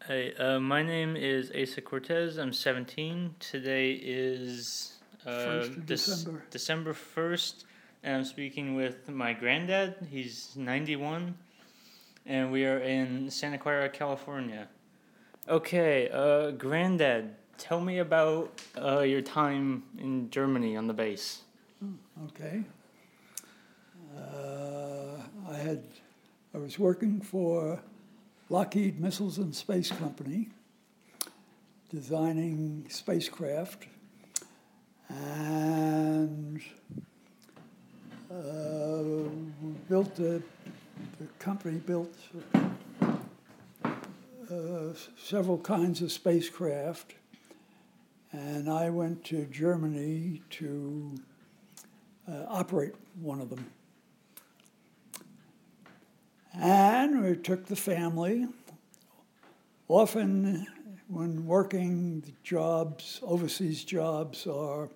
Hey, my name is Asa Cortez. I'm 17. Today is 1st of December. December 1st, and I'm speaking with my granddad. He's 91, and we are in Santa Clara, California. Okay, granddad, tell me about your time in Germany on the base. Okay. I was working for Lockheed Missiles and Space Company, designing spacecraft, and the company built several kinds of spacecraft, and I went to Germany to operate one of them. And we took the family. Often when working, the jobs, overseas jobs, are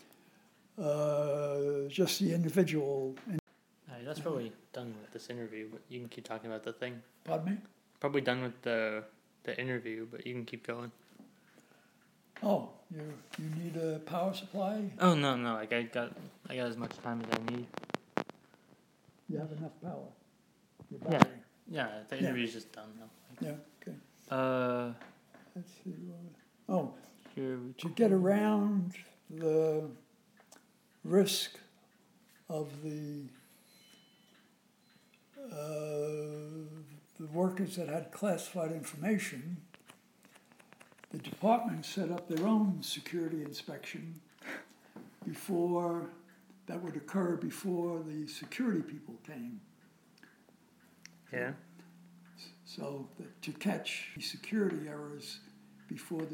just the individual. Alright, that's probably done with this interview, but you can keep talking about the thing. Pardon me? Probably done with the interview, but you can keep going. Oh, you need a power supply? Oh no, like I got as much time as I need. You have enough power? Your Yeah. battery? Yeah, the interview's just done now. Yeah, okay. Let's see. To get around the risk of the workers that had classified information, the department set up their own security inspection that would occur before the security people came. Yeah. So to catch security errors before the